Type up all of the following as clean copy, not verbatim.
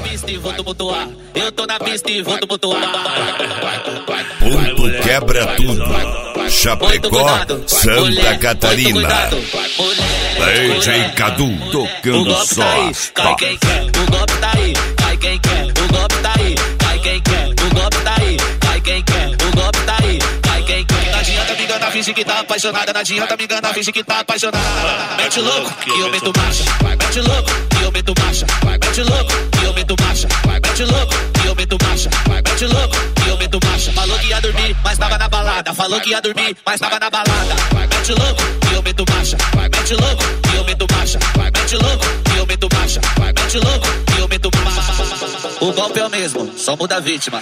pista e vou tumultuar. Eu tô na pista e vou tumultuar. Ponto quebra tudo. Chapecó, Santa Catarina. DJ Cadu tocando só. Cai quem quer, o golpe tá aí. Cai quem quer, o golpe tá aí. Cai quem quer, o golpe tá aí. Cai quem quer, o golpe tá aí. Cai quem quer. Não adianta me enganar, finge que tá apaixonada. Não adianta me enganar, finge que tá apaixonada. Mete louco, que eu meto marcha. Mete louco, que eu meto marcha. Mete louco, que eu meto marcha. Mete louco, que eu meto marcha. Mete louco, que eu meto marcha. Falou que ia dormir, mas tava na balada. Falou que ia dormir, mas tava na balada. Mete louco, que eu meto marcha. Mete louco, que eu meto marcha. Mete louco, que eu meto marcha. Mete louco, que eu meto marcha. O golpe é o mesmo, só muda a vítima.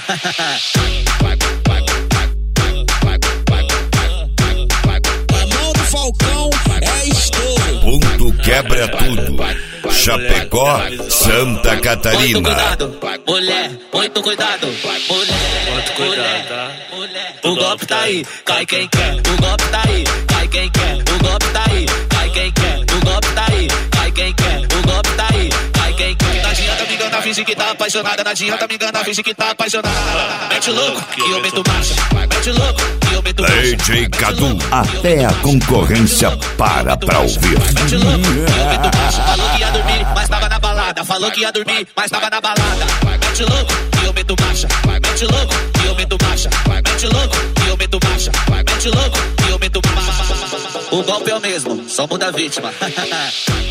A mão do Falcão é estouro. Ponto quebra tudo. Chapecó, Santa Catarina. Muito cuidado, mulher, muito cuidado. Mulher, Muito cuidado, tá? mulher. O golpe tá aí, cai quem quer. O golpe tá aí, cai quem quer. O golpe tá aí, cai quem quer. O golpe tá aí, cai quem quer. O golpe tá aí, cai quem quer. Não adianta me enganar, finge que tá apaixonada. Não adianta me enganar, finge que tá apaixonada. Mete louco, que eu meto marcha. Mete louco, que eu meto marcha. DJ Cadu, até a concorrência para pra ouvir. Mete louco, que eu meto marcha. Falou que ia dormir, mas tava na balada. Falou que ia dormir, mas tava na balada. Mete louco, que eu meto marcha. Mete louco, que eu meto marcha. Mete louco, que eu meto marcha. Mete louco, que eu meto marcha. O golpe é o mesmo, só muda a vítima.